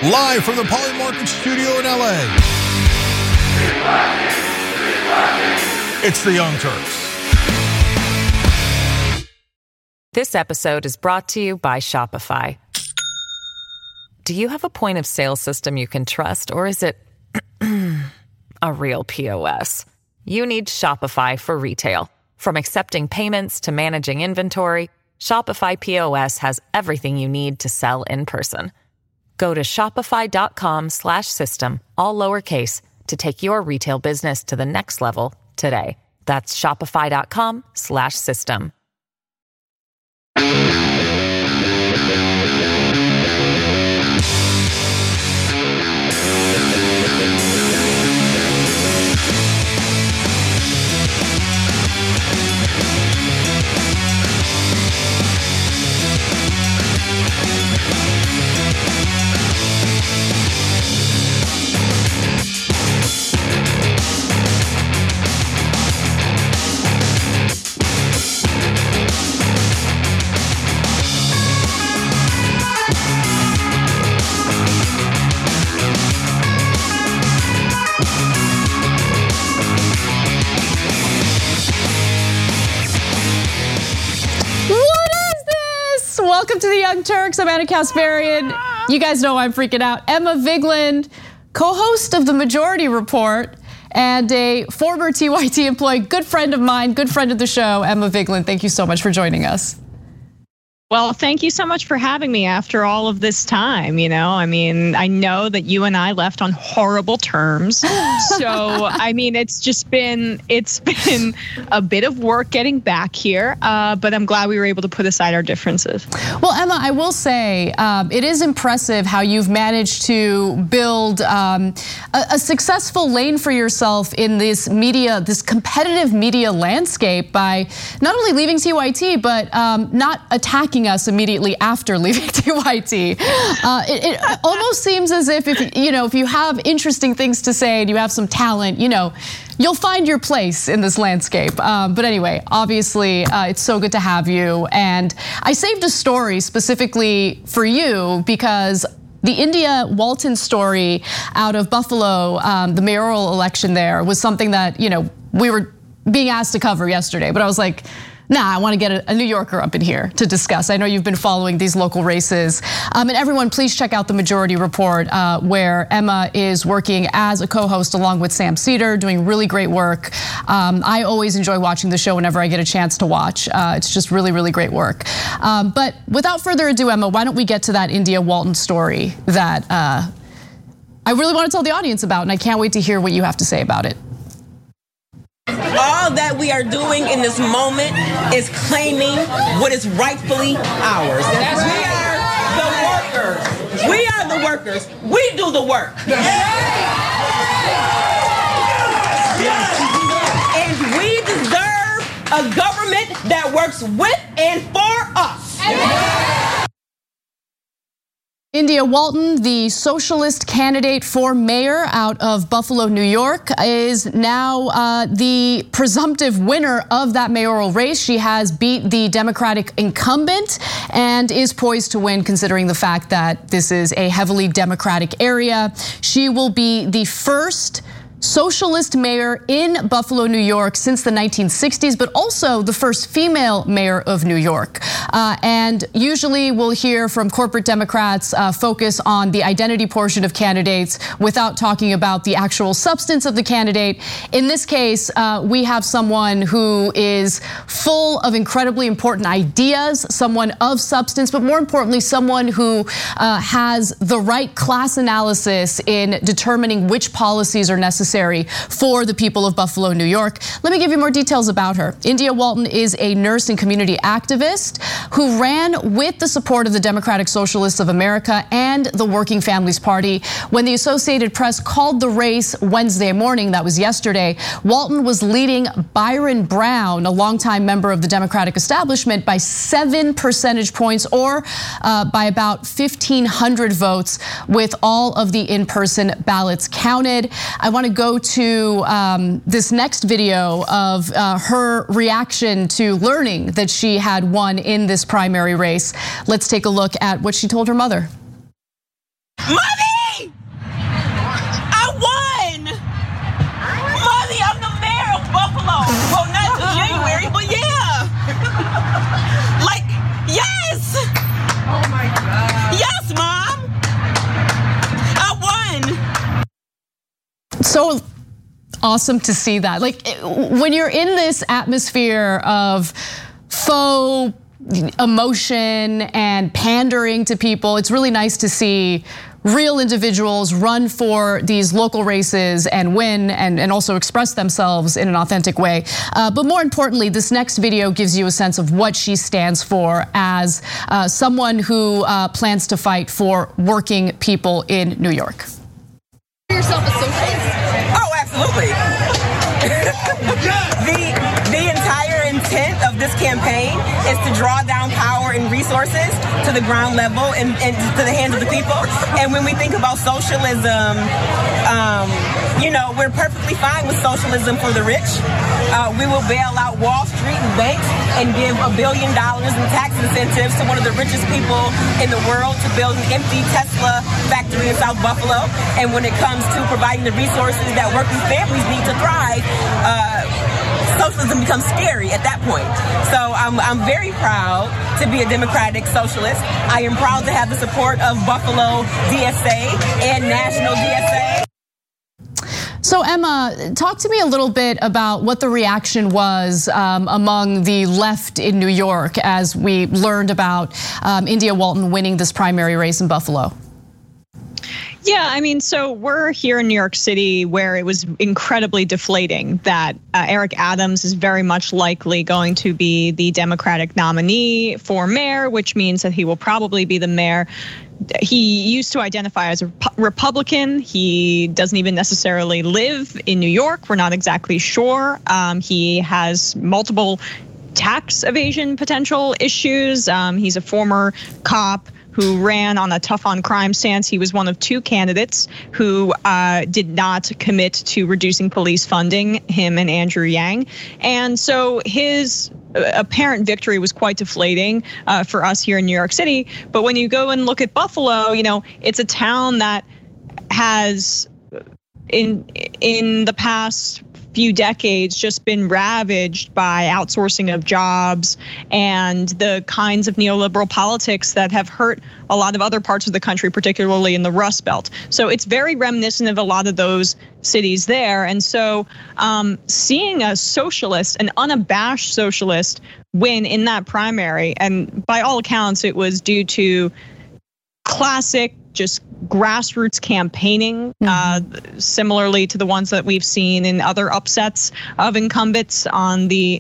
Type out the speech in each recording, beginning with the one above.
Live from the Polymarket studio in LA. It's the Young Turks. This episode is brought to you by Shopify. Do you have a point of sale system you can trust, or is it a real POS? You need Shopify for retail. From accepting payments to managing inventory, Shopify POS has everything you need to sell in person. Go to shopify.com/system, all lowercase, to take your retail business to the next level today. That's shopify.com/system. Welcome to the Young Turks. I'm Anna Kasparian. You guys know I'm freaking out. Emma Vigeland, co-host of The Majority Report and a former TYT employee, good friend of mine, good friend of the show, Emma Vigeland. Thank you so much for joining us. Well, thank you so much for having me after all of this time. You know, I mean, I know that you and I left on horrible terms. So, I mean, it's been a bit of work getting back here, but I'm glad we were able to put aside our differences. Well, Emma, I will say it is impressive how you've managed to build a successful lane for yourself in this competitive media landscape by not only leaving TYT, but not attacking us immediately after leaving TYT. It almost seems as if if you have interesting things to say and you have some talent, you'll find your place in this landscape. But anyway, obviously, it's so good to have you. And I saved a story specifically for you because the India Walton story out of Buffalo, the mayoral election there, was something that we were being asked to cover yesterday. But I was like, nah, I want to get a New Yorker up in here to discuss. I know you've been following these local races. And everyone, please check out The Majority Report, where Emma is working as a co-host along with Sam Seder, doing really great work. I always enjoy watching the show whenever I get a chance to watch. It's just really, really great work. But without further ado, Emma, why don't we get to that India Walton story that I really want to tell the audience about, and I can't wait to hear what you have to say about it. All that we are doing in this moment is claiming what is rightfully ours. We are the workers. We do the work. And we deserve a government that works with and for us. India Walton, the socialist candidate for mayor out of Buffalo, New York, is now the presumptive winner of that mayoral race. She has beat the Democratic incumbent and is poised to win, considering the fact that this is a heavily Democratic area. She will be the first socialist mayor in Buffalo, New York since the 1960s, but also the first female mayor of New York. And usually we'll hear from corporate Democrats focus on the identity portion of candidates without talking about the actual substance of the candidate. In this case, we have someone who is full of incredibly important ideas, someone of substance, but more importantly, someone who has the right class analysis in determining which policies are necessary for the people of Buffalo, New York. Let me give you more details about her. India Walton is a nurse and community activist who ran with the support of the Democratic Socialists of America and the Working Families Party. When the Associated Press called the race Wednesday morning, that was yesterday, Walton was leading Byron Brown, a longtime member of the Democratic establishment, by 7 percentage points, or by about 1,500 votes, with all of the in-person ballots counted. I want to go to this next video of her reaction to learning that she had won in this primary race. Let's take a look at what she told her mother. Mommy! Well, not January, but yeah. Like, yes. Oh my God. Yes, Mom. I won. So awesome to see that. Like, when you're in this atmosphere of faux emotion and pandering to people, it's really nice to see real individuals run for these local races and win and also express themselves in an authentic way. But more importantly, this next video gives you a sense of what she stands for as someone who plans to fight for working people in New York. Yourself a socialist? Oh, absolutely. The entire intent of this campaign is to draw down power and resources to the ground level and to the hands of the people. And when we think about socialism, we're perfectly fine with socialism for the rich. We will bail out Wall Street and banks and give $1 billion in tax incentives to one of the richest people in the world to build an empty Tesla factory in South Buffalo. And when it comes to providing the resources that working families need to thrive, socialism becomes scary at that point. So I'm very proud to be a Democratic socialist. I am proud to have the support of Buffalo DSA and National DSA. So Emma, talk to me a little bit about what the reaction was among the left in New York as we learned about India Walton winning this primary race in Buffalo. Yeah, I mean, so we're here in New York City where it was incredibly deflating that Eric Adams is very much likely going to be the Democratic nominee for mayor, which means that he will probably be the mayor. He used to identify as a Republican. He doesn't even necessarily live in New York. We're not exactly sure. He has multiple tax evasion potential issues. He's a former cop who ran on a tough on crime stance. He was one of two candidates who did not commit to reducing police funding, him and Andrew Yang. And so his apparent victory was quite deflating for us here in New York City. But when you go and look at Buffalo, it's a town that has in the past few decades just been ravaged by outsourcing of jobs and the kinds of neoliberal politics that have hurt a lot of other parts of the country, particularly in the Rust Belt. So it's very reminiscent of a lot of those cities there. And so seeing a socialist, an unabashed socialist, win in that primary, and by all accounts, it was due to classic just grassroots campaigning, similarly to the ones that we've seen in other upsets of incumbents, on the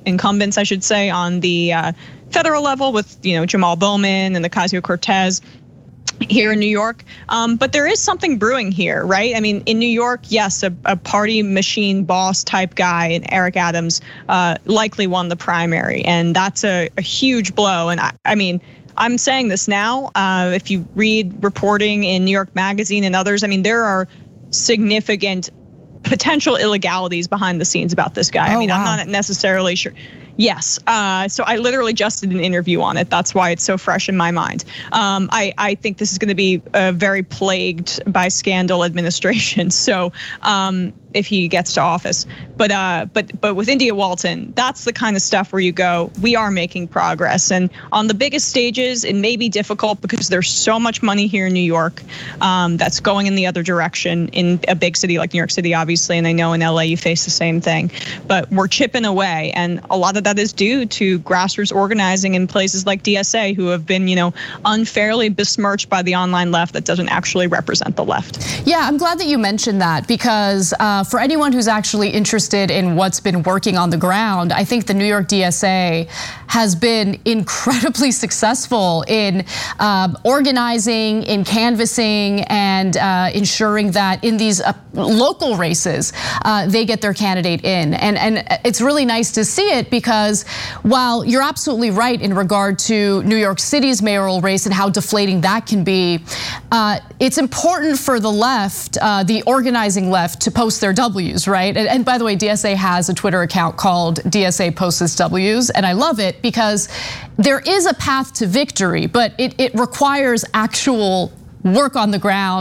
federal level with Jamal Bowman and Ocasio-Cortez here in New York. But there is something brewing here, right? I mean, in New York, yes, a party machine boss type guy in Eric Adams likely won the primary, and that's a huge blow. And I mean, I'm saying this now, if you read reporting in New York Magazine and others, I mean, there are significant potential illegalities behind the scenes about this guy. I mean, wow. I'm not necessarily sure. Yes, so I literally just did an interview on it. That's why it's so fresh in my mind. I think this is going to be a very plagued by scandal administration. So if he gets to office, but with India Walton, that's the kind of stuff where you go, we are making progress. And on the biggest stages, it may be difficult because there's so much money here in New York that's going in the other direction in a big city like New York City, obviously. And I know in LA you face the same thing, but we're chipping away, and a lot of that is due to grassroots organizing in places like DSA, who have been, unfairly besmirched by the online left that doesn't actually represent the left. Yeah, I'm glad that you mentioned that, because for anyone who's actually interested in what's been working on the ground, I think the New York DSA has been incredibly successful in organizing, in canvassing, and ensuring that in these local races, they get their candidate in. And it's really nice to see it, because while you're absolutely right in regard to New York City's mayoral race and how deflating that can be, it's important for the left, the organizing left, to post their W's, right? And by the way, DSA has a Twitter account called DSA Posts its W's, and I love it because there is a path to victory, but it requires actual work on the ground,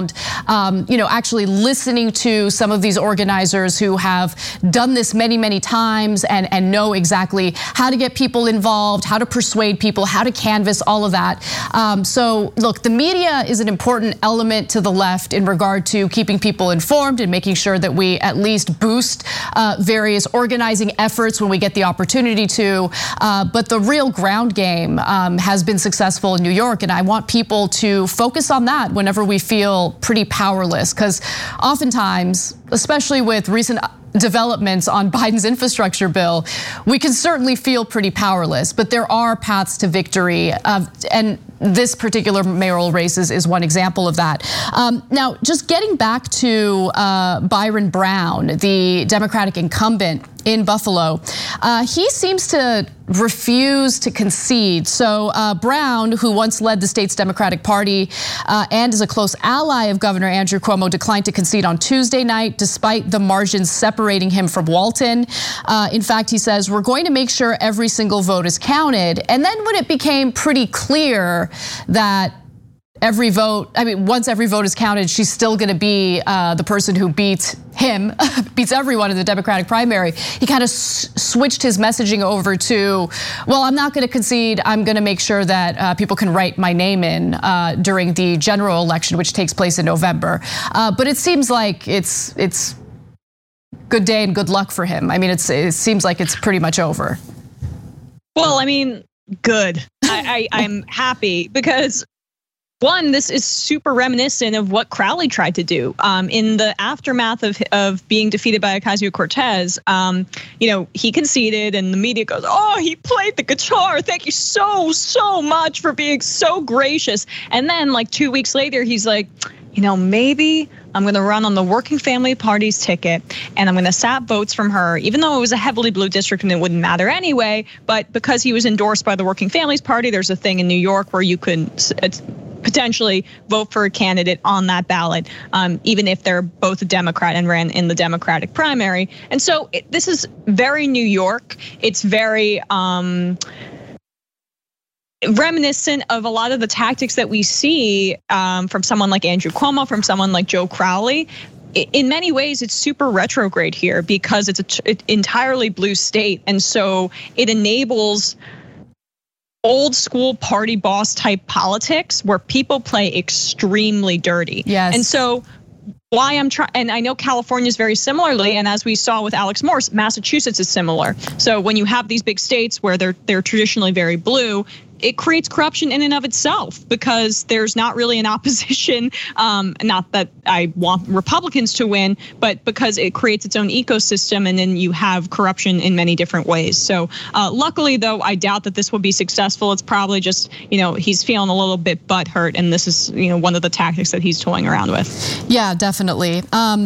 actually listening to some of these organizers who have done this many, many times and know exactly how to get people involved, how to persuade people, how to canvass all of that. So look, the media is an important element to the left in regard to keeping people informed and making sure that we at least boost various organizing efforts when we get the opportunity to. But the real ground game has been successful in New York, and I want people to focus on that whenever we feel pretty powerless, because oftentimes, especially with recent developments on Biden's infrastructure bill, we can certainly feel pretty powerless, but there are paths to victory, and this particular mayoral race is one example of that. Now, just getting back to Byron Brown, the Democratic incumbent in Buffalo, he seems to refuse to concede. So Brown, who once led the state's Democratic Party and is a close ally of Governor Andrew Cuomo, declined to concede on Tuesday night, despite the margins separating him from Walton. In fact, he says, we're going to make sure every single vote is counted. And then when it became pretty clear that once every vote is counted, she's still going to be the person who beats everyone in the Democratic primary. He kind of switched his messaging over to, well, I'm not going to concede. I'm going to make sure that people can write my name in during the general election, which takes place in November. But it seems like it's good day and good luck for him. I mean, it seems like it's pretty much over. Well, I mean, good. I'm happy because, one, this is super reminiscent of what Crowley tried to do in the aftermath of being defeated by Ocasio-Cortez. He conceded, and the media goes, "Oh, he played the guitar. Thank you so much for being so gracious." And then, like 2 weeks later, he's like, maybe I'm going to run on the Working Family Party's ticket, and I'm going to sap votes from her, even though it was a heavily blue district and it wouldn't matter anyway. But because he was endorsed by the Working Families Party, there's a thing in New York where you could potentially vote for a candidate on that ballot, even if they're both a Democrat and ran in the Democratic primary. And so this is very New York. It's very reminiscent of a lot of the tactics that we see from someone like Andrew Cuomo, from someone like Joe Crowley. In many ways, it's super retrograde here because it's an entirely blue state. And so it enables old school party boss type politics where people play extremely dirty. Yes. And so why I'm trying, and I know California is very similarly, and as we saw with Alex Morse, Massachusetts is similar. So when you have these big states where they're traditionally very blue, it creates corruption in and of itself because there's not really an opposition. Not that I want Republicans to win, but because it creates its own ecosystem, and then you have corruption in many different ways. So luckily, though, I doubt that this will be successful. It's probably just, he's feeling a little bit butthurt, and this is, one of the tactics that he's toying around with. Yeah, definitely.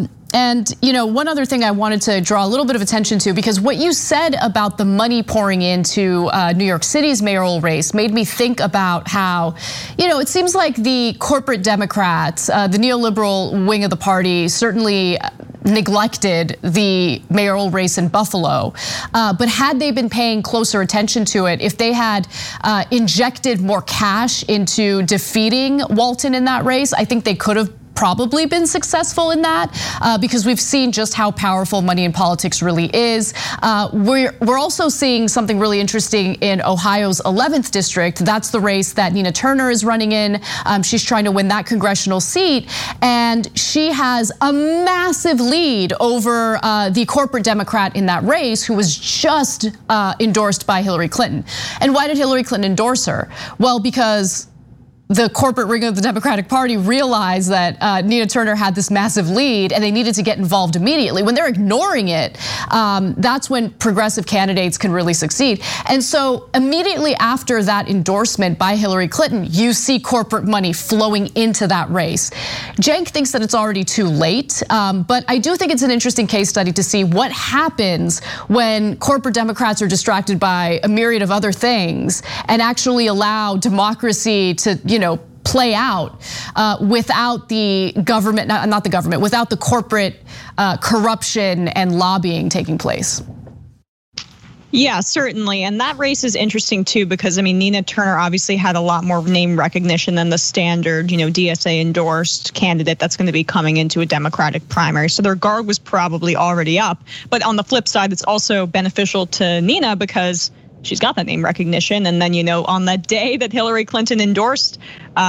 And one other thing I wanted to draw a little bit of attention to, because what you said about the money pouring into New York City's mayoral race made me think about how, it seems like the corporate Democrats, the neoliberal wing of the party, certainly neglected the mayoral race in Buffalo. But had they been paying closer attention to it, if they had injected more cash into defeating Walton in that race, I think they could have probably been successful in that because we've seen just how powerful money in politics really is. We're also seeing something really interesting in Ohio's 11th district. That's the race that Nina Turner is running in. She's trying to win that congressional seat, and she has a massive lead over the corporate Democrat in that race, who was just endorsed by Hillary Clinton. And why did Hillary Clinton endorse her? Well, because the corporate ring of the Democratic Party realized that Nina Turner had this massive lead and they needed to get involved immediately. When they're ignoring it, that's when progressive candidates can really succeed. And so immediately after that endorsement by Hillary Clinton, you see corporate money flowing into that race. Cenk thinks that it's already too late, but I do think it's an interesting case study to see what happens when corporate Democrats are distracted by a myriad of other things and actually allow democracy to, play out without the government, not the government, without the corporate corruption and lobbying taking place. Yeah, certainly. And that race is interesting, too, because, I mean, Nina Turner obviously had a lot more name recognition than the standard, DSA endorsed candidate that's going to be coming into a Democratic primary. So their guard was probably already up. But on the flip side, it's also beneficial to Nina because she's got that name recognition. And then, on that day that Hillary Clinton endorsed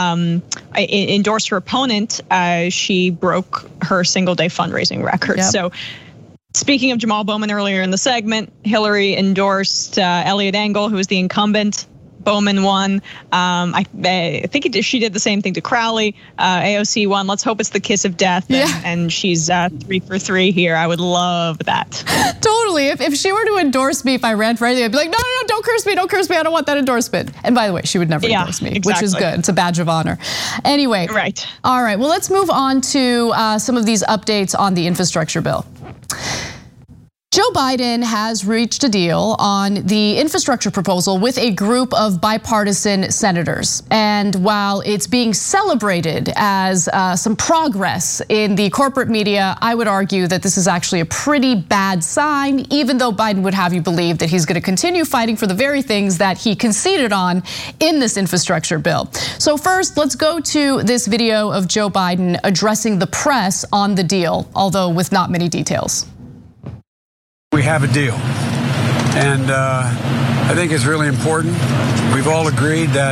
her opponent, she broke her single-day fundraising record. Yep. So speaking of Jamal Bowman earlier in the segment, Hillary endorsed Eliot Engel, who was the incumbent. Bowman won. I think she did the same thing to Crowley. AOC won. Let's hope it's the kiss of death. And she's 3 for 3 here. I would love that. Totally. If she were to endorse me, if I ran for anything, I'd be like, no, don't curse me. Don't curse me. I don't want that endorsement. And by the way, she would never endorse me, exactly. Which is good. It's a badge of honor. Anyway. Right. All right. Well, let's move on to some of these updates on the infrastructure bill. Joe Biden has reached a deal on the infrastructure proposal with a group of bipartisan senators. And while it's being celebrated as some progress in the corporate media, I would argue that this is actually a pretty bad sign, even though Biden would have you believe that he's going to continue fighting for the very things that he conceded on in this infrastructure bill. So first, let's go to this video of Joe Biden addressing the press on the deal, although with not many details. We have a deal, and I think it's really important. We've all agreed that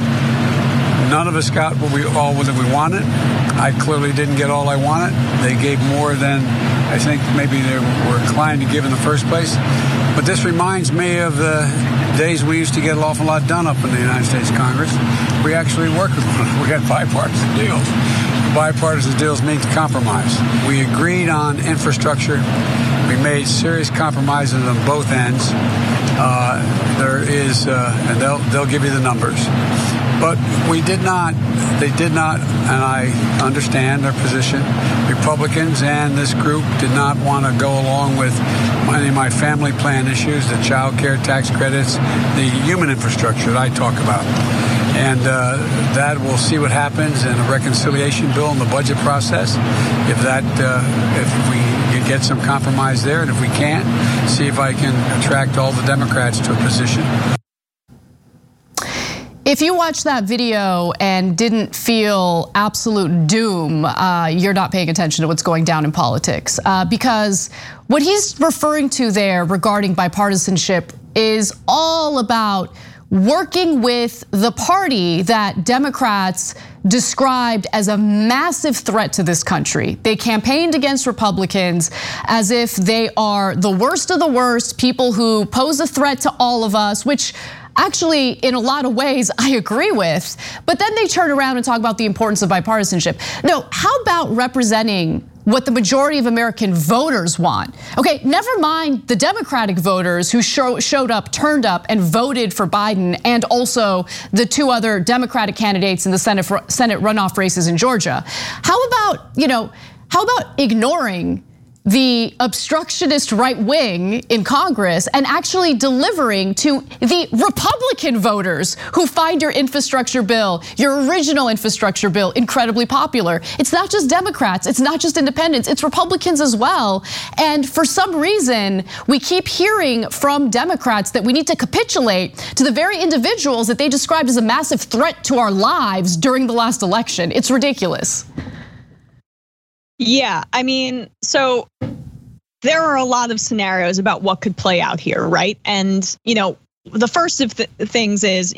none of us got what we wanted. I clearly didn't get all I wanted. They gave more than I think maybe they were inclined to give in the first place. But this reminds me of the days we used to get an awful lot done up in the United States Congress. We actually worked with one. We had bipartisan deals. Bipartisan deals mean compromise. We agreed on infrastructure. We made serious compromises on both ends. There is, and they'll give you the numbers. But they did not, and I understand their position. Republicans and this group did not want to go along with any of my family plan issues, the child care tax credits, the human infrastructure that I talk about. And that we'll see what happens in a reconciliation bill in the budget process. If we get some compromise there, and if we can't, see if I can attract all the Democrats to a position. If you watched that video and didn't feel absolute doom, you're not paying attention to what's going down in politics. Because what he's referring to there regarding bipartisanship is all about working with the party that Democrats described as a massive threat to this country. They campaigned against Republicans as if they are the worst of the worst, people who pose a threat to all of us, which actually, in a lot of ways, I agree with. But then they turn around and talk about the importance of bipartisanship. No, how about representing what the majority of American voters want? Okay, never mind the Democratic voters who showed up, turned up, and voted for Biden, and also the 2 other Democratic candidates in the Senate runoff races in Georgia. How about ignoring the obstructionist right wing in Congress and actually delivering to the Republican voters who find your infrastructure bill, your original infrastructure bill, incredibly popular? It's not just Democrats, it's not just independents, it's Republicans as well. And for some reason, we keep hearing from Democrats that we need to capitulate to the very individuals that they described as a massive threat to our lives during the last election. It's ridiculous. Yeah, I mean, so there are a lot of scenarios about what could play out here, right? And, the first of the things is,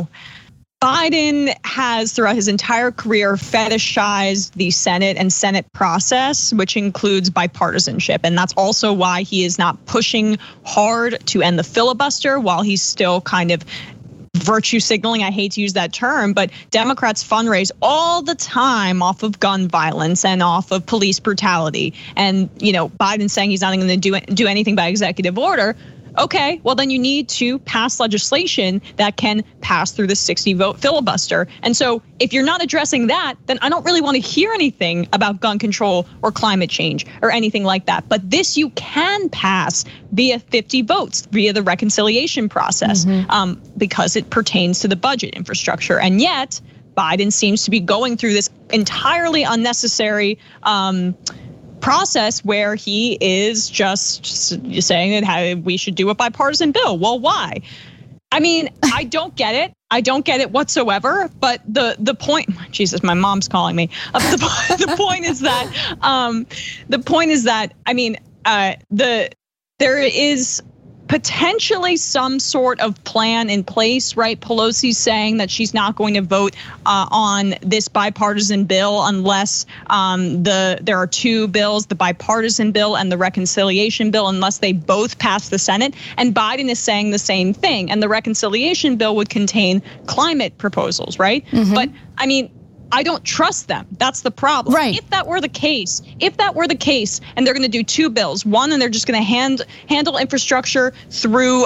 Biden has throughout his entire career fetishized the Senate and Senate process, which includes bipartisanship. And that's also why he is not pushing hard to end the filibuster while he's still kind of virtue signaling. I hate to use that term, but Democrats fundraise all the time off of gun violence and off of police brutality. And, Biden saying he's not going to do anything by executive order. Okay, well then you need to pass legislation that can pass through the 60-vote filibuster. And so if you're not addressing that, then I don't really want to hear anything about gun control or climate change or anything like that. But this you can pass via 50 votes, via the reconciliation process, because it pertains to the budget infrastructure. And yet Biden seems to be going through this entirely unnecessary process where he is just saying that we should do a bipartisan bill. Well, why? I mean, I don't get it. I don't get it whatsoever. But the point, Jesus, my mom's calling me. The point is that I mean, there is potentially some sort of plan in place, right? Pelosi's saying that she's not going to vote on this bipartisan bill unless there are two bills, the bipartisan bill and the reconciliation bill, unless they both pass the Senate. And Biden is saying the same thing. And the reconciliation bill would contain climate proposals, right? Mm-hmm. But I mean, I don't trust them. That's the problem. Right. If that were the case, and they're going to do two bills, one, and they're just going to handle infrastructure through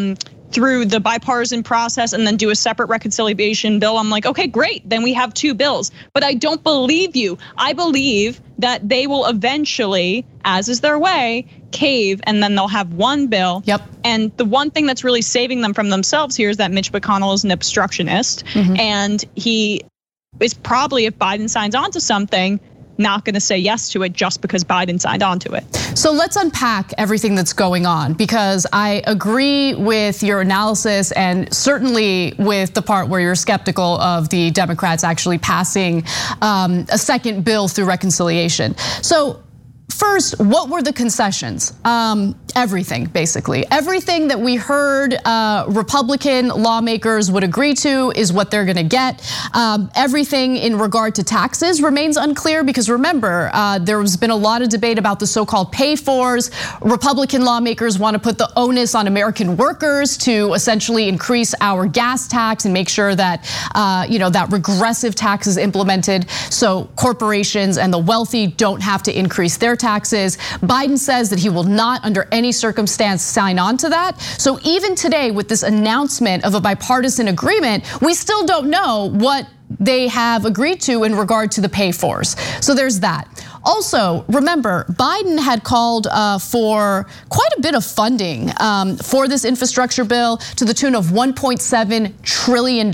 the bipartisan process and then do a separate reconciliation bill, I'm like, okay, great. Then we have two bills. But I don't believe you. I believe that they will eventually, as is their way, cave, and then they'll have one bill. Yep. And the one thing that's really saving them from themselves here is that Mitch McConnell is an obstructionist, and he is probably, if Biden signs on to something, not going to say yes to it just because Biden signed on to it. So let's unpack everything that's going on, because I agree with your analysis and certainly with the part where you're skeptical of the Democrats actually passing a second bill through reconciliation. So first, what were the concessions? Everything, basically. Everything that we heard Republican lawmakers would agree to is what they're gonna get. Everything in regard to taxes remains unclear, because remember, there's been a lot of debate about the so-called pay-fors. Republican lawmakers want to put the onus on American workers to essentially increase our gas tax and make sure that that regressive tax is implemented so corporations and the wealthy don't have to increase their taxes. Biden says that he will not, under any circumstance, sign on to that. So even today, with this announcement of a bipartisan agreement, we still don't know what they have agreed to in regard to the pay-fors. So there's that. Also, remember, Biden had called for quite a bit of funding for this infrastructure bill to the tune of $1.7 trillion.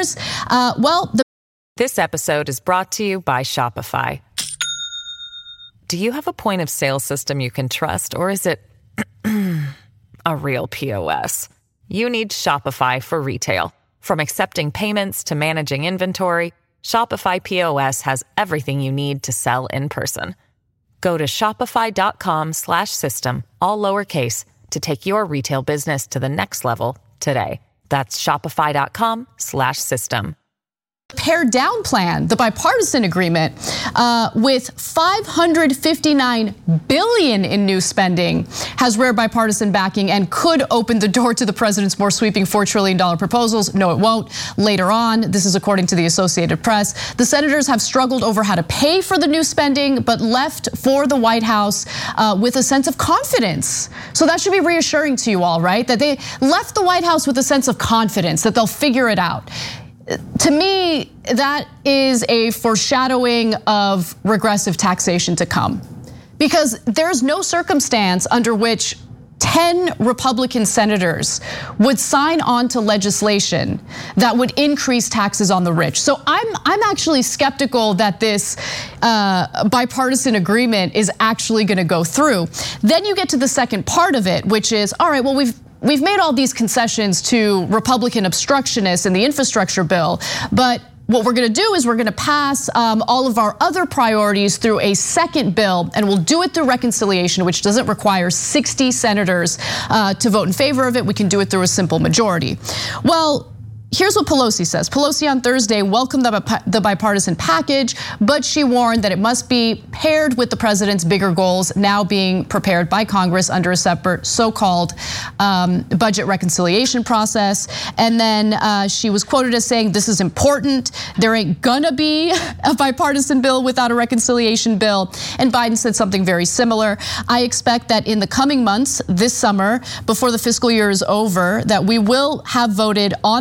This episode is brought to you by Shopify. Do you have a point of sale system you can trust, or is it a real POS? You need Shopify for retail. From accepting payments to managing inventory, Shopify POS has everything you need to sell in person. Go to shopify.com/system, all lowercase, to take your retail business to the next level today. That's shopify.com/system. Pared down plan, the bipartisan agreement, with $559 billion in new spending, has rare bipartisan backing and could open the door to the president's more sweeping $4 trillion proposals. No, it won't. Later on, this is according to the Associated Press. The senators have struggled over how to pay for the new spending, but left for the White House with a sense of confidence. So that should be reassuring to you all, right? That they left the White House with a sense of confidence that they'll figure it out. To me, that is a foreshadowing of regressive taxation to come, because there's no circumstance under which 10 Republican senators would sign on to legislation that would increase taxes on the rich. So I'm actually skeptical that this bipartisan agreement is actually going to go through. Then you get to the second part of it, which is, all right, well, we've made all these concessions to Republican obstructionists in the infrastructure bill, but what we're gonna do is we're gonna pass all of our other priorities through a second bill, and we'll do it through reconciliation, which doesn't require 60 senators to vote in favor of it. We can do it through a simple majority. Well, here's what Pelosi says. Pelosi on Thursday welcomed the bipartisan package, but she warned that it must be paired with the president's bigger goals now being prepared by Congress under a separate so-called budget reconciliation process. And then she was quoted as saying, this is important. There ain't gonna be a bipartisan bill without a reconciliation bill. And Biden said something very similar. I expect that in the coming months, this summer, before the fiscal year is over, that we will have voted on this bill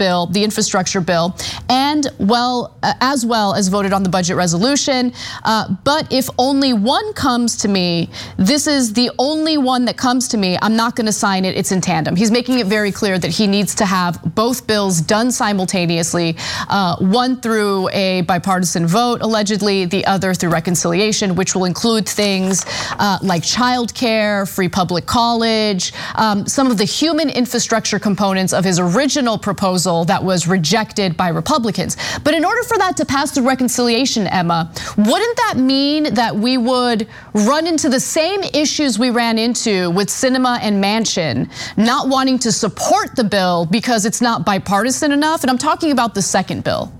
bill, the infrastructure bill, and as well as voted on the budget resolution. But if only one comes to me, this is the only one that comes to me, I'm not gonna sign it, it's in tandem. He's making it very clear that he needs to have both bills done simultaneously, one through a bipartisan vote, allegedly, the other through reconciliation, which will include things like childcare, free public college, some of the human infrastructure components of his original proposal that was rejected by Republicans. But in order for that to pass through reconciliation, Emma, wouldn't that mean that we would run into the same issues we ran into with Sinema and Manchin, not wanting to support the bill because it's not bipartisan enough? And I'm talking about the second bill.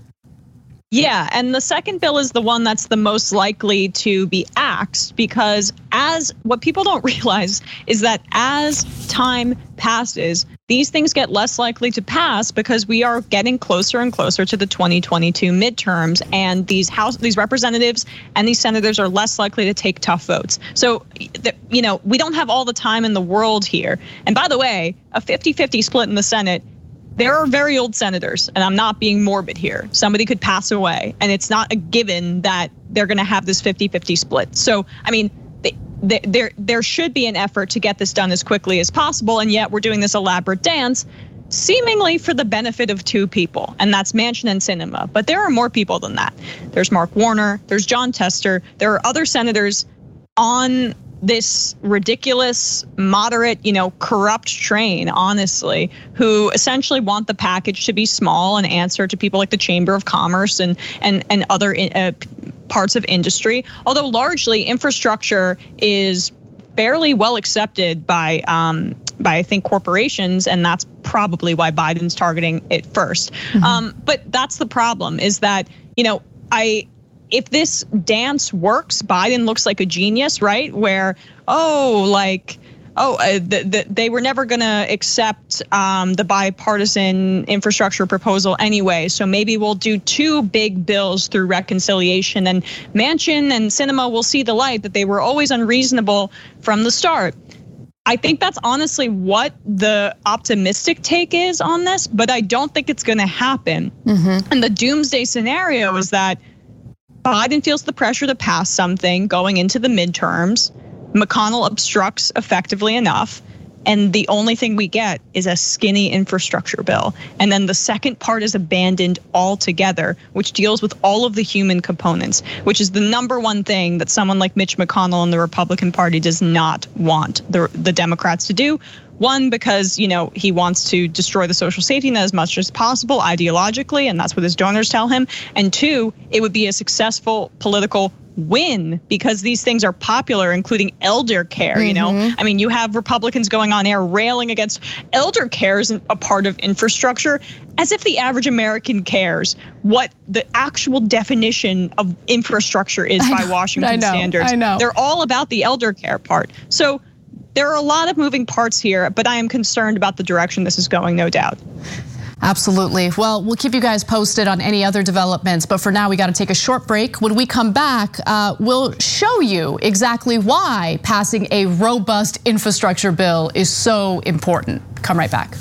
Yeah, and the second bill is the one that's the most likely to be axed, because what people don't realize is that as time passes, these things get less likely to pass because we are getting closer and closer to the 2022 midterms, and these representatives and these senators are less likely to take tough votes. So, we don't have all the time in the world here. And by the way, a 50-50 split in the Senate, there are very old senators, and I'm not being morbid here. Somebody could pass away, and it's not a given that they're going to have this 50-50 split. So, I mean, there should be an effort to get this done as quickly as possible, and yet we're doing this elaborate dance, seemingly for the benefit of two people, and that's Manchin and Sinema. But there are more people than that. There's Mark Warner, there's Jon Tester, there are other senators on this ridiculous, moderate, corrupt train, honestly, who essentially want the package to be small and answer to people like the Chamber of Commerce and other parts of industry. Although largely infrastructure is fairly well accepted by I think corporations, and that's probably why Biden's targeting it first. But that's the problem, is that, if this dance works, Biden looks like a genius, right? Where, they were never going to accept the bipartisan infrastructure proposal anyway. So maybe we'll do two big bills through reconciliation, and Manchin and Sinema will see the light that they were always unreasonable from the start. I think that's honestly what the optimistic take is on this, but I don't think it's going to happen. And the doomsday scenario is that Biden feels the pressure to pass something going into the midterms. McConnell obstructs effectively enough, and the only thing we get is a skinny infrastructure bill. And then the second part is abandoned altogether, which deals with all of the human components, which is the number one thing that someone like Mitch McConnell and the Republican Party does not want the Democrats to do. One, because, he wants to destroy the social safety net as much as possible ideologically, and that's what his donors tell him. And two, it would be a successful political win because these things are popular, including elder care. I mean, you have Republicans going on air railing against elder care isn't a part of infrastructure, as if the average American cares what the actual definition of infrastructure is by Washington standards. They're all about the elder care part. So there are a lot of moving parts here, but I am concerned about the direction this is going, no doubt. Absolutely. Well, we'll keep you guys posted on any other developments, but for now we got to take a short break. When we come back, we'll show you exactly why passing a robust infrastructure bill is so important. Come right back.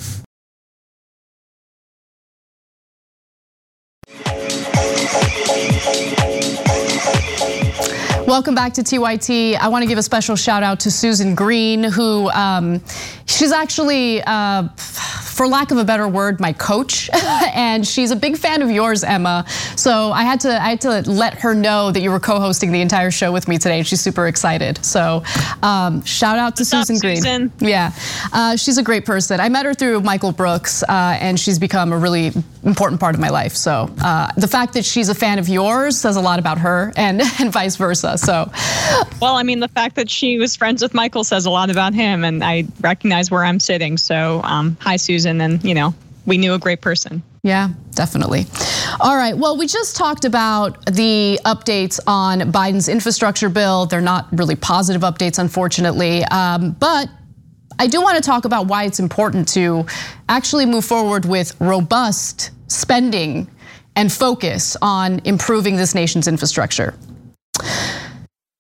Welcome back to TYT. I want to give a special shout out to Susan Green, who she's actually, for lack of a better word, my coach, and she's a big fan of yours, Emma. So I had to let her know that you were co-hosting the entire show with me today, and she's super excited. So shout out to Susan Green. Susan? Yeah, she's a great person. I met her through Michael Brooks, and she's become a really important part of my life. So the fact that she's a fan of yours says a lot about her, and vice versa. So, well, I mean, the fact that she was friends with Michael says a lot about him, and I recognize where I'm sitting. So, hi, Susan, and we knew a great person. Yeah, definitely. All right, well, we just talked about the updates on Biden's infrastructure bill. They're not really positive updates, unfortunately, but I do want to talk about why it's important to actually move forward with robust spending and focus on improving this nation's infrastructure. Up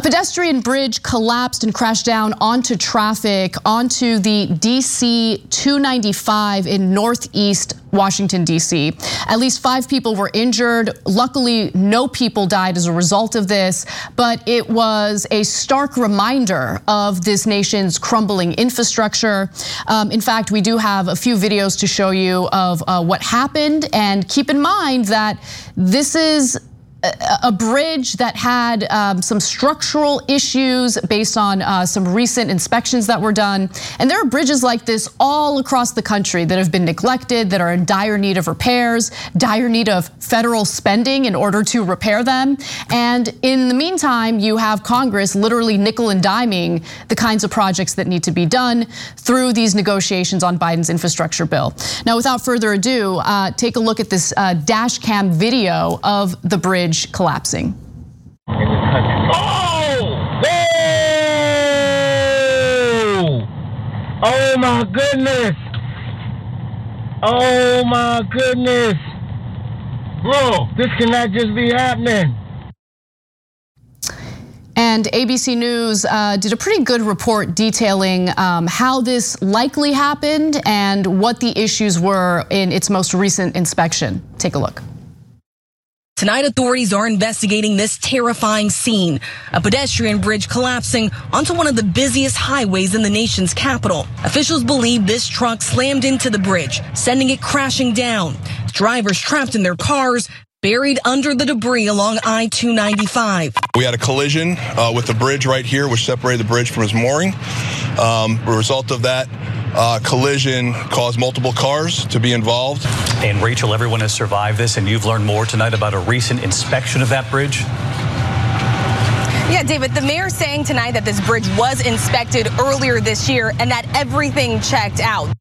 Pedestrian bridge collapsed and crashed down onto traffic onto the DC 295 in northeast Washington, D.C. At least 5 people were injured. Luckily, no people died as a result of this, but it was a stark reminder of this nation's crumbling infrastructure. In fact, we do have a few videos to show you of what happened, and keep in mind that this is a bridge that had some structural issues based on some recent inspections that were done. And there are bridges like this all across the country that have been neglected, that are in dire need of repairs, dire need of federal spending in order to repair them. And in the meantime, you have Congress literally nickel and diming the kinds of projects that need to be done through these negotiations on Biden's infrastructure bill. Now, without further ado, take a look at this dash cam video of the bridge collapsing. Oh! Whoa! Oh my goodness! Oh my goodness! Bro, this cannot just be happening. And ABC News did a pretty good report detailing how this likely happened and what the issues were in its most recent inspection. Take a look. Tonight, authorities are investigating this terrifying scene, a pedestrian bridge collapsing onto one of the busiest highways in the nation's capital. Officials believe this truck slammed into the bridge, sending it crashing down. Drivers trapped in their cars, buried under the debris along I-295. We had a collision with the bridge right here, which separated the bridge from its mooring. The result of that collision caused multiple cars to be involved. And Rachel, everyone has survived this, and you've learned more tonight about a recent inspection of that bridge. Yeah, David, the mayor saying tonight that this bridge was inspected earlier this year and that everything checked out.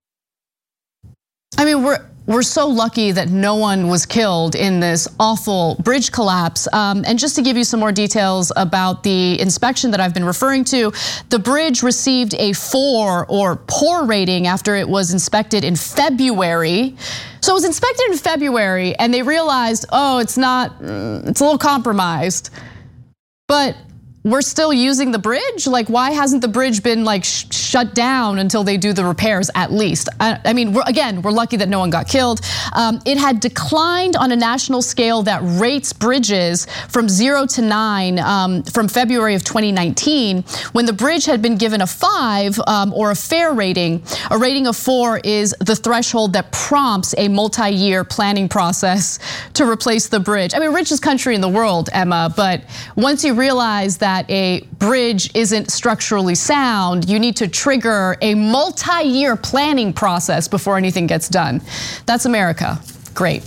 I mean, we're so lucky that no one was killed in this awful bridge collapse. And just to give you some more details about the inspection that I've been referring to, the bridge received a 4 or poor rating after it was inspected in February. So it was inspected in February and they realized, oh, it's a little compromised. But we're still using the bridge? Like, why hasn't the bridge been like shut down until they do the repairs at least? I mean, we're lucky that no one got killed. It had declined on a national scale that rates bridges from 0 to 9 from February of 2019, when the bridge had been given a 5 or a fair rating. A rating of 4 is the threshold that prompts a multi-year planning process to replace the bridge. I mean, richest country in the world, Emma, but once you realize that a bridge isn't structurally sound, you need to trigger a multi-year planning process before anything gets done. That's America. Great.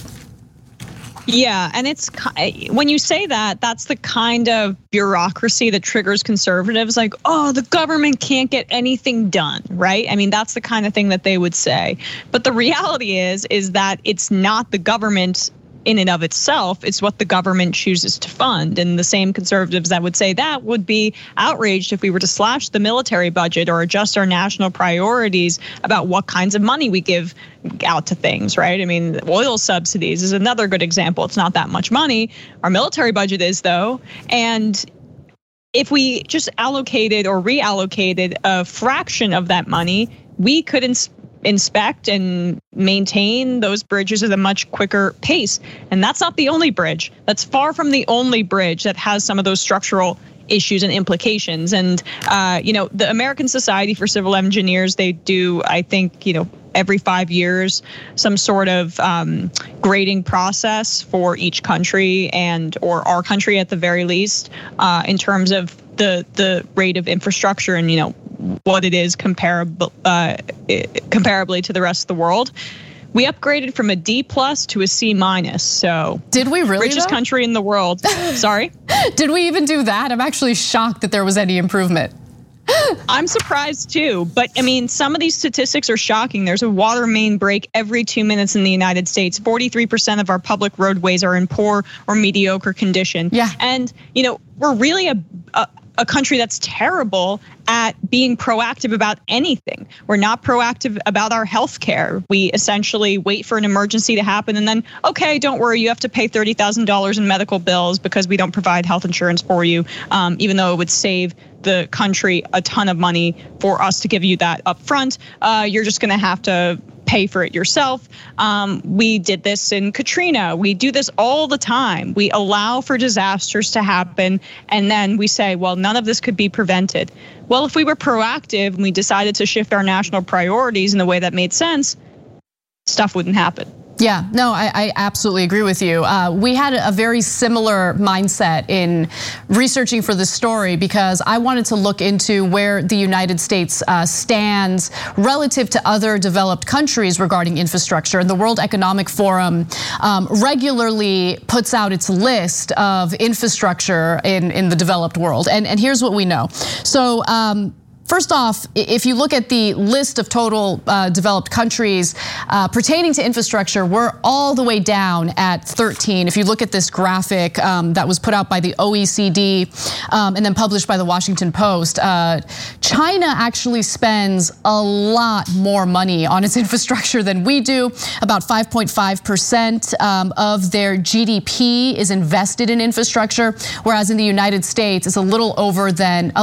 Yeah, and it's when you say that, that's the kind of bureaucracy that triggers conservatives, like, oh, the government can't get anything done, right? I mean, that's the kind of thing that they would say. But the reality is that it's not the government in and of itself, it's what the government chooses to fund. And the same conservatives that would say that would be outraged if we were to slash the military budget or adjust our national priorities about what kinds of money we give out to things, right? I mean, oil subsidies is another good example. It's not that much money. Our military budget is, though. And if we just allocated or reallocated a fraction of that money, we could inspect and maintain those bridges at a much quicker pace. And that's not the only bridge. That's far from the only bridge that has some of those structural issues and implications. And the American Society for Civil Engineers, they do, I think, every 5 years, some sort of grading process for each country or our country at the very least, in terms of the rate of infrastructure and what it is comparably to the rest of the world. We upgraded from a D+ to a C-. So did we really? Richest country in the world. Sorry? Did we even do that? I'm actually shocked that there was any improvement. I'm surprised too, but I mean, some of these statistics are shocking. There's a water main break every 2 minutes in the United States. 43% of our public roadways are in poor or mediocre condition. Yeah. And we're really a country that's terrible at being proactive about anything. We're not proactive about our health care. We essentially wait for an emergency to happen and then, okay, don't worry, you have to pay $30,000 in medical bills because we don't provide health insurance for you, even though it would save the country a ton of money for us to give you that up front. You're just gonna have to pay for it yourself. We did this in Katrina. We do this all the time. We allow for disasters to happen, and then we say, well, none of this could be prevented. Well, if we were proactive and we decided to shift our national priorities in a way that made sense, stuff wouldn't happen. Yeah, no, I absolutely agree with you. We had a very similar mindset in researching for this story because I wanted to look into where the United States stands relative to other developed countries regarding infrastructure. And the World Economic Forum regularly puts out its list of infrastructure in the developed world. And here's what we know. So, first off, if you look at the list of total developed countries pertaining to infrastructure, we're all the way down at 13. If you look at this graphic that was put out by the OECD and then published by the Washington Post, China actually spends a lot more money on its infrastructure than we do. About 5.5% of their GDP is invested in infrastructure, whereas in the United States, it's a little more than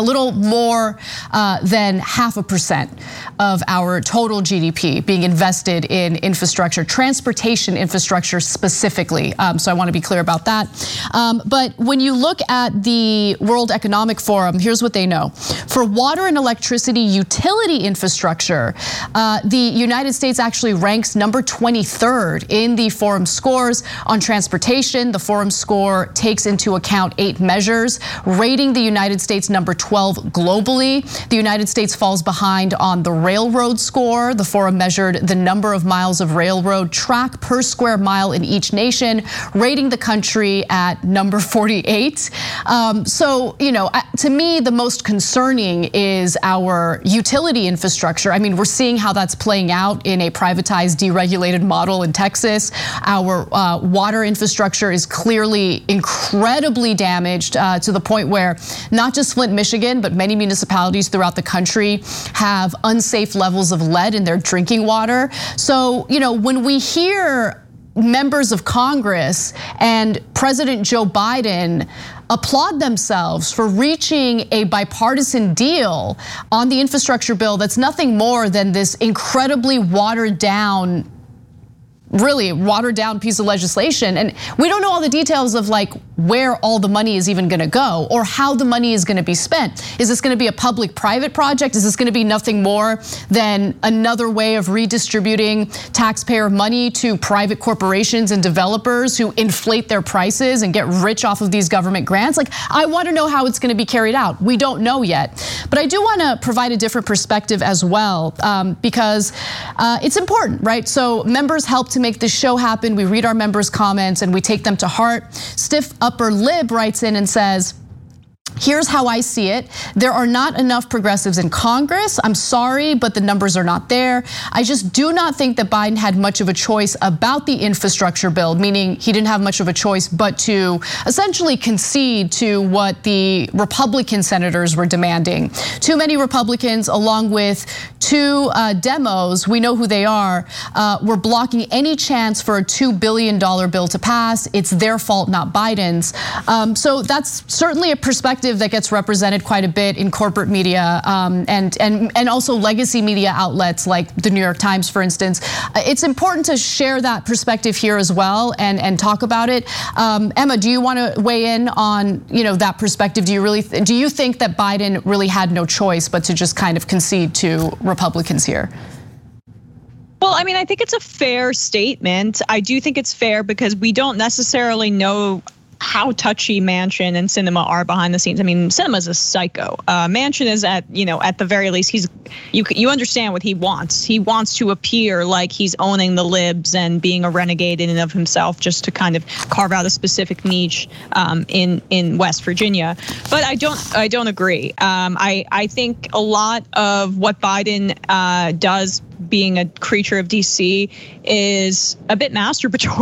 0.5% of our total GDP being invested in infrastructure, transportation infrastructure specifically. So I want to be clear about that. But when you look at the World Economic Forum, here's what they know. For water and electricity utility infrastructure, the United States actually ranks number 23rd in the forum scores. On transportation, the forum score takes into account 8 measures, rating the United States number 12 globally. The United States falls behind on the railroad score. The forum measured the number of miles of railroad track per square mile in each nation, rating the country at number 48. So, to me, the most concerning is our utility infrastructure. I mean, we're seeing how that's playing out in a privatized, deregulated model in Texas. Our water infrastructure is clearly incredibly damaged to the point where not just Flint, Michigan, but many municipalities throughout the country have unsafe levels of lead in their drinking water. So, when we hear members of Congress and President Joe Biden applaud themselves for reaching a bipartisan deal on the infrastructure bill that's nothing more than this incredibly watered down piece of legislation. And we don't know all the details of where all the money is even gonna go or how the money is gonna be spent. Is this gonna be a public-private project? Is this gonna be nothing more than another way of redistributing taxpayer money to private corporations and developers who inflate their prices and get rich off of these government grants? I wanna know how it's gonna be carried out. We don't know yet. But I do wanna provide a different perspective as well because it's important, right? So members help to make this show happen. We read our members' comments and we take them to heart. Stiff Upper Lib writes in and says, here's how I see it. There are not enough progressives in Congress. I'm sorry, but the numbers are not there. I just do not think that Biden had much of a choice about the infrastructure bill, meaning he didn't have much of a choice but to essentially concede to what the Republican senators were demanding. Too many Republicans, along with 2 demos, we know who they are, were blocking any chance for a $2 billion bill to pass. It's their fault, not Biden's. So that's certainly a perspective that gets represented quite a bit in corporate media and also legacy media outlets like the New York Times, for instance. It's important to share that perspective here as well and talk about it. Emma, do you want to weigh in on that perspective? Do you think that Biden really had no choice but to just kind of concede to Republicans here? Well, I mean, I think it's a fair statement. I do think it's fair because we don't necessarily know how touchy Manchin and Sinema are behind the scenes. I mean, Sinema's a psycho. Manchin is at the very least, you understand what he wants. He wants to appear like he's owning the libs and being a renegade in and of himself, just to kind of carve out a specific niche in West Virginia. But I don't agree. I think a lot of what Biden does, being a creature of DC, is a bit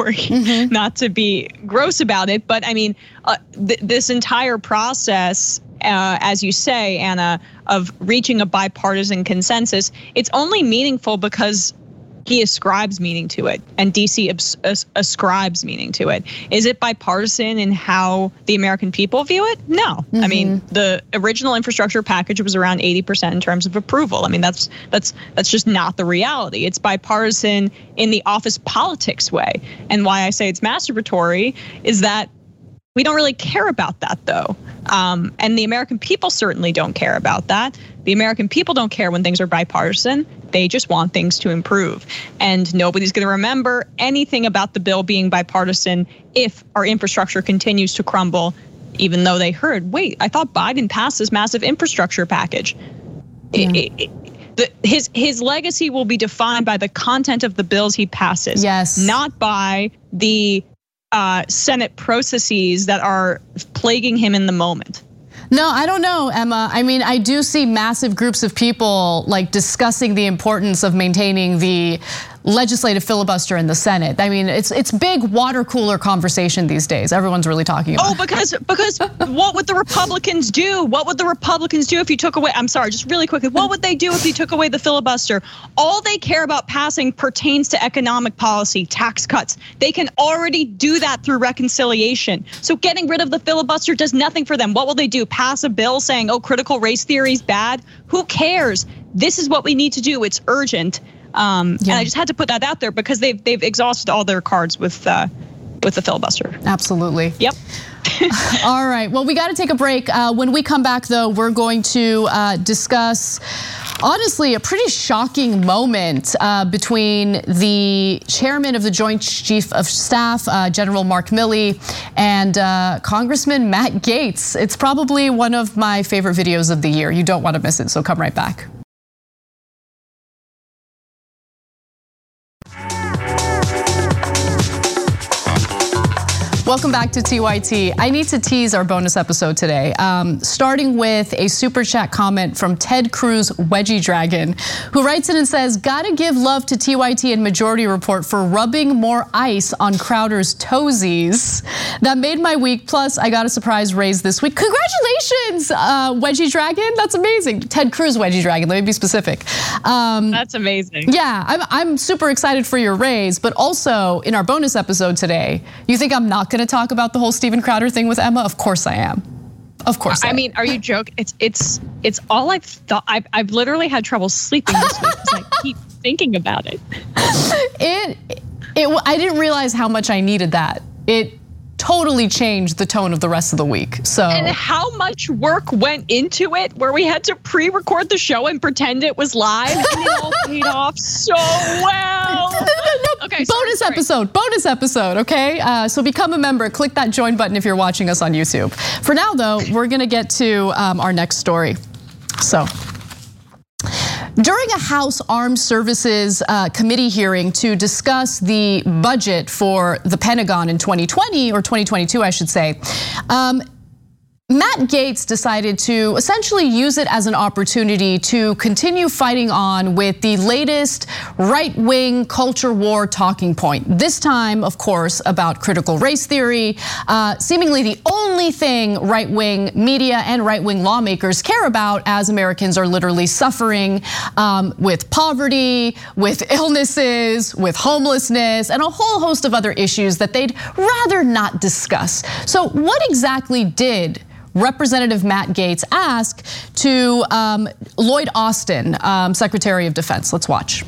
masturbatory, not to be gross about it. But I mean, this entire process as you say, Anna, of reaching a bipartisan consensus, it's only meaningful because he ascribes meaning to it, and DC ascribes meaning to it. Is it bipartisan in how the American people view it? No. I mean, the original infrastructure package was around 80% in terms of approval. I mean, that's just not the reality. It's bipartisan in the office politics way. And why I say it's masturbatory is that we don't really care about that, though. And the American people certainly don't care about that. The American people don't care when things are bipartisan. They just want things to improve. And nobody's going to remember anything about the bill being bipartisan if our infrastructure continues to crumble, even though they heard, wait, I thought Biden passed this massive infrastructure package. Yeah. His legacy will be defined by the content of the bills he passes, not by the Senate processes that are plaguing him in the moment. No, I don't know, Emma. I mean, I do see massive groups of people like discussing the importance of maintaining the legislative filibuster in the Senate. I mean, it's big water cooler conversation these days. Everyone's really talking about it. Because what would the Republicans do? What would the Republicans do if you took away, I'm sorry, just really quickly, what would they do if you took away the filibuster? All they care about passing pertains to economic policy, tax cuts. They can already do that through reconciliation. So getting rid of the filibuster does nothing for them. What will they do? Pass a bill saying, oh, critical race theory is bad? Who cares? This is what we need to do. It's urgent. And I just had to put that out there because they've exhausted all their cards with the filibuster. Absolutely. Yep. All right. Well, we got to take a break. When we come back, though, we're going to discuss, honestly, a pretty shocking moment between the chairman of the Joint Chief of Staff, General Mark Milley, and Congressman Matt Gaetz. It's probably one of my favorite videos of the year. You don't want to miss it, so come right back. Welcome back to TYT. I need to tease our bonus episode today, starting with a super chat comment from Ted Cruz Wedgie Dragon, who writes in and says, gotta give love to TYT and Majority Report for rubbing more ice on Crowder's toesies. That made my week. Plus, I got a surprise raise this week. Congratulations, Wedgie Dragon. That's amazing. Ted Cruz Wedgie Dragon, let me be specific. That's amazing. Yeah, I'm super excited for your raise, but also in our bonus episode today, you think I'm not going to talk about the whole Steven Crowder thing with Emma? Of course I am. Of course. I mean, are you joking? It's all I've thought. I've literally had trouble sleeping this week because I keep thinking about it. I didn't realize how much I needed that. It totally changed the tone of the rest of the week. And how much work went into it, where we had to pre-record the show and pretend it was live, and it all paid off so well. Okay, bonus episode, okay? So become a member, click that join button if you're watching us on YouTube. For now, though, we're gonna get to our next story. So, during a House Armed Services Committee hearing to discuss the budget for the Pentagon in 2020, or 2022, I should say, Matt Gaetz decided to essentially use it as an opportunity to continue fighting on with the latest right-wing culture war talking point. This time, of course, about critical race theory, seemingly the only thing right-wing media and right-wing lawmakers care about as Americans are literally suffering with poverty, with illnesses, with homelessness, and a whole host of other issues that they'd rather not discuss. So what exactly did Representative Matt Gaetz ask to Lloyd Austin, Secretary of Defense? Let's watch.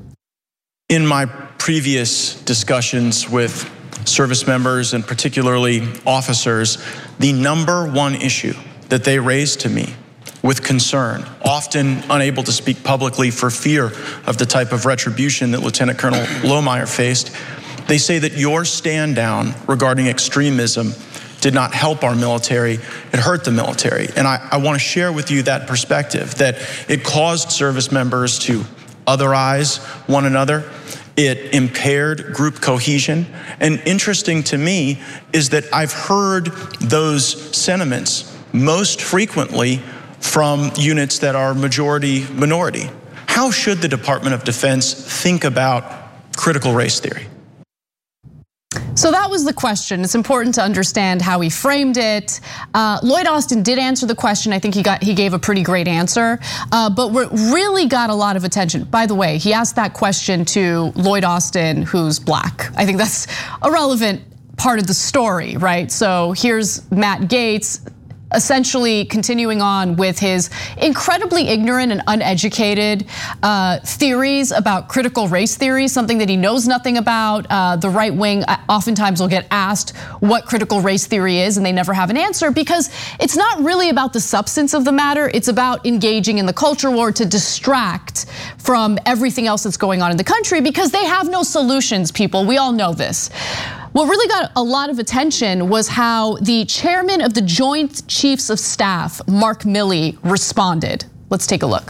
In my previous discussions with service members and particularly officers, the number one issue that they raised to me with concern, often unable to speak publicly for fear of the type of retribution that Lieutenant Colonel Lohmeyer faced, they say that your stand down regarding extremism did not help our military, it hurt the military. And I want to share with you that perspective, that it caused service members to otherize one another. It impaired group cohesion. And interesting to me is that I've heard those sentiments most frequently from units that are majority minority. How should the Department of Defense think about critical race theory? So that was the question. It's important to understand how he framed it. Lloyd Austin did answer the question. I think he gave a pretty great answer. But what really got a lot of attention, by the way, he asked that question to Lloyd Austin, who's black. I think that's a relevant part of the story, right? So here's Matt Gaetz essentially continuing on with his incredibly ignorant and uneducated theories about critical race theory, something that he knows nothing about. The right wing oftentimes will get asked what critical race theory is, and they never have an answer because it's not really about the substance of the matter. It's about engaging in the culture war to distract from everything else that's going on in the country because they have no solutions, people. We all know this. What really got a lot of attention was how the chairman of the Joint Chiefs of Staff, Mark Milley, responded. Let's take a look.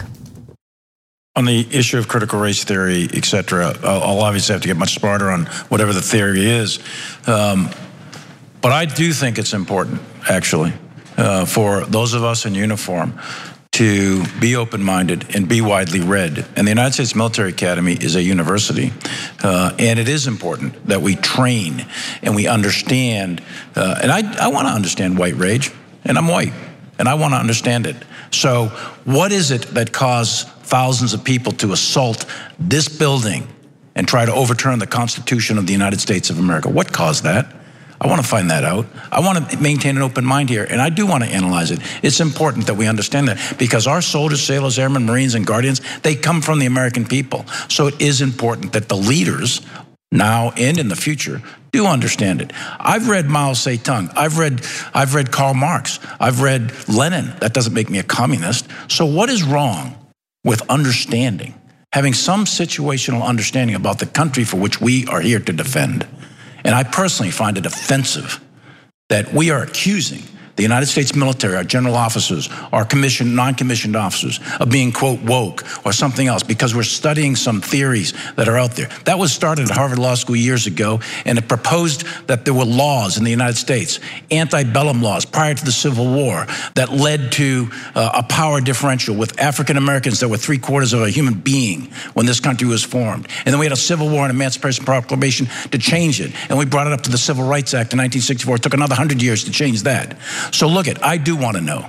On the issue of critical race theory, et cetera, I'll obviously have to get much smarter on whatever the theory is. But I do think it's important, actually, for those of us in uniform to be open-minded and be widely read. And the United States Military Academy is a university. And it is important that we train and we understand. And I want to understand white rage, and I'm white, and I want to understand it. So what is it that caused thousands of people to assault this building and try to overturn the Constitution of the United States of America? What caused that? I want to find that out. I want to maintain an open mind here, and I do want to analyze it. It's important that we understand that because our soldiers, sailors, airmen, Marines, and Guardians, they come from the American people. So it is important that the leaders, now and in the future, do understand it. I've read Mao Zedong. I've read Karl Marx. I've read Lenin. That doesn't make me a communist. So what is wrong with understanding, having some situational understanding about the country for which we are here to defend? And I personally find it offensive that we are accusing the United States military, our general officers, our commissioned, non-commissioned officers of being, quote, woke or something else because we're studying some theories that are out there. That was started at Harvard Law School years ago, and it proposed that there were laws in the United States, antebellum laws prior to the Civil War that led to a power differential with African Americans that were 3/4 of a human being when this country was formed. And then we had a Civil War and Emancipation Proclamation to change it. And we brought it up to the Civil Rights Act in 1964. It took another 100 years to change that. So look it, I do want to know.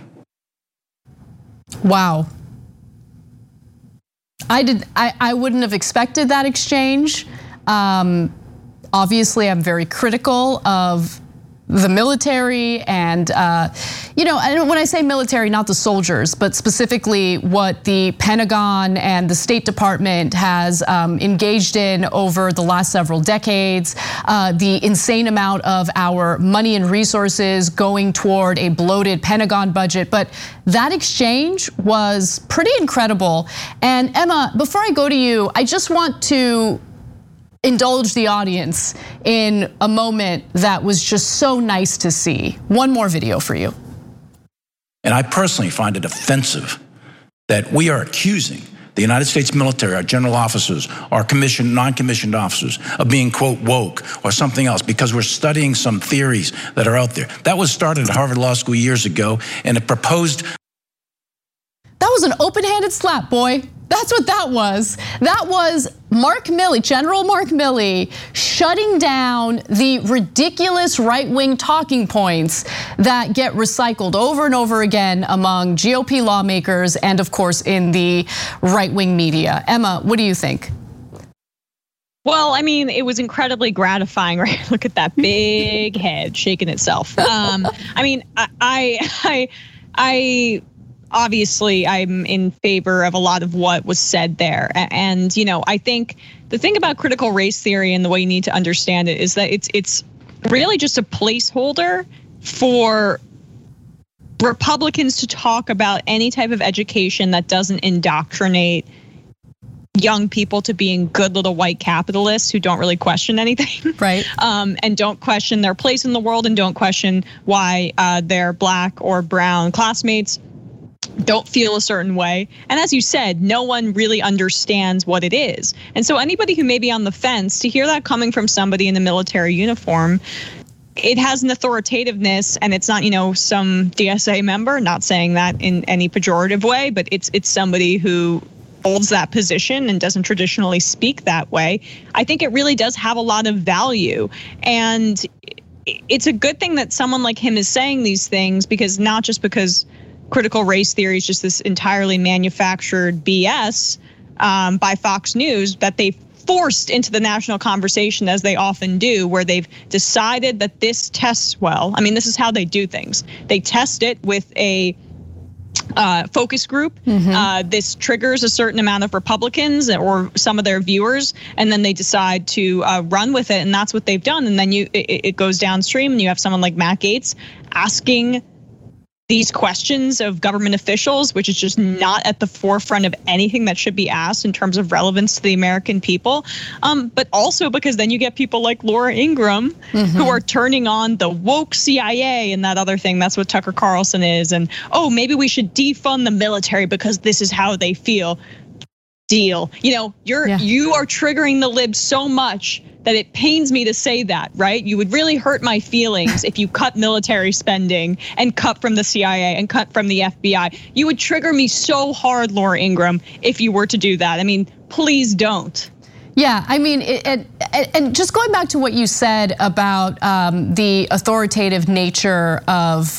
Wow. I wouldn't have expected that exchange. Obviously, I'm very critical of the military and, and when I say military, not the soldiers, but specifically what the Pentagon and the State Department has engaged in over the last several decades, the insane amount of our money and resources going toward a bloated Pentagon budget. But that exchange was pretty incredible. And Emma, before I go to you, I just want to indulge the audience in a moment that was just so nice to see. One more video for you. And I personally find it offensive that we are accusing the United States military, our general officers, our commissioned, non-commissioned officers of being, quote, woke or something else because we're studying some theories that are out there. That was started at Harvard Law School years ago, and it proposed. That was an open-handed slap, boy. That's what that was. That was Mark Milley, General Mark Milley, shutting down the ridiculous right-wing talking points that get recycled over and over again among GOP lawmakers and, of course, in the right-wing media. Emma, what do you think? Well, I mean, it was incredibly gratifying, right? Look at that big head shaking itself. I mean, I obviously I'm in favor of a lot of what was said there. And, I think the thing about critical race theory and the way you need to understand it is that it's really just a placeholder for Republicans to talk about any type of education that doesn't indoctrinate young people to being good little white capitalists who don't really question anything. Right. And don't question their place in the world and don't question why their black or brown classmates don't feel a certain way. And as you said, no one really understands what it is. And so anybody who may be on the fence, to hear that coming from somebody in a military uniform, it has an authoritativeness, and it's not, some DSA member, not saying that in any pejorative way, but it's somebody who holds that position and doesn't traditionally speak that way, I think it really does have a lot of value. And it's a good thing that someone like him is saying these things, because not just because critical race theory is just this entirely manufactured BS by Fox News that they forced into the national conversation, as they often do, where they've decided that this tests well. I mean, this is how they do things. They test it with a focus group. This triggers a certain amount of Republicans or some of their viewers, and then they decide to run with it, and that's what they've done. And then it goes downstream, and you have someone like Matt Gaetz asking these questions of government officials, which is just not at the forefront of anything that should be asked in terms of relevance to the American people. But also because then you get people like Laura Ingraham who are turning on the woke CIA and that other thing. That's what Tucker Carlson is. And, oh, maybe we should defund the military because this is how they feel. Deal. You know, you are triggering the libs so much that it pains me to say that, right? You would really hurt my feelings if you cut military spending and cut from the CIA and cut from the FBI. You would trigger me so hard, Laura Ingraham, if you were to do that. I mean, please don't. Yeah, I mean, and just going back to what you said about the authoritative nature of,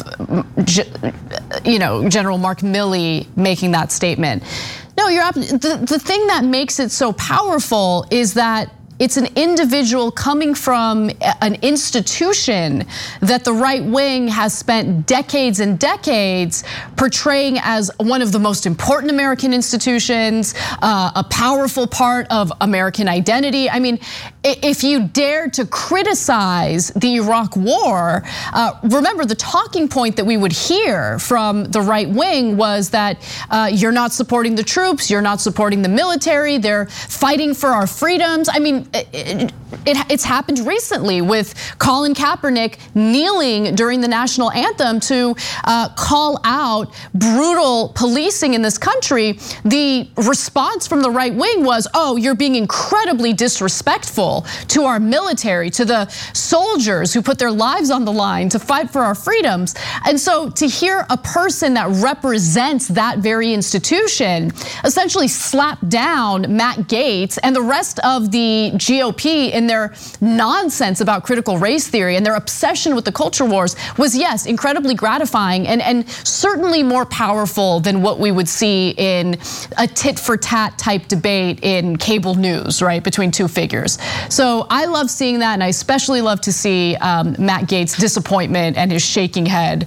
General Mark Milley making that statement. No, the thing that makes it so powerful is that it's an individual coming from an institution that the right wing has spent decades and decades portraying as one of the most important American institutions, a powerful part of American identity. I mean, if you dared to criticize the Iraq War, remember the talking point that we would hear from the right wing was that you're not supporting the troops, you're not supporting the military, they're fighting for our freedoms. I mean, it's happened recently with Colin Kaepernick kneeling during the national anthem to call out brutal policing in this country. The response from the right wing was, oh, you're being incredibly disrespectful to our military, to the soldiers who put their lives on the line to fight for our freedoms. And so to hear a person that represents that very institution essentially slap down Matt Gaetz and the rest of the GOP in their nonsense about critical race theory and their obsession with the culture wars was, yes, incredibly gratifying and certainly more powerful than what we would see in a tit for tat type debate in cable news, right, between two figures. So I love seeing that, and I especially love to see Matt Gaetz' disappointment and his shaking head.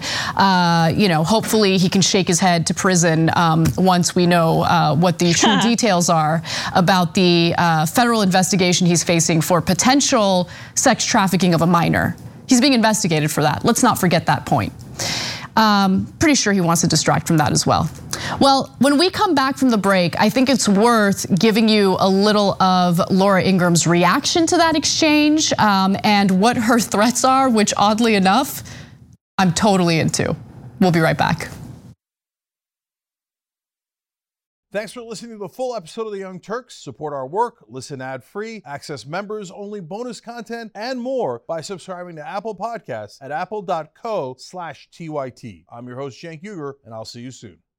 Hopefully he can shake his head to prison once we know what the true details are about the federal investigation he's facing for potential sex trafficking of a minor. He's being investigated for that. Let's not forget that point. Pretty sure he wants to distract from that as well. Well, when we come back from the break, I think it's worth giving you a little of Laura Ingraham's reaction to that exchange and what her threats are, which oddly enough, I'm totally into. We'll be right back. Thanks for listening to the full episode of The Young Turks. Support our work, listen ad-free, access members-only bonus content, and more by subscribing to Apple Podcasts at apple.co/TYT. I'm your host, Cenk Uygur, and I'll see you soon.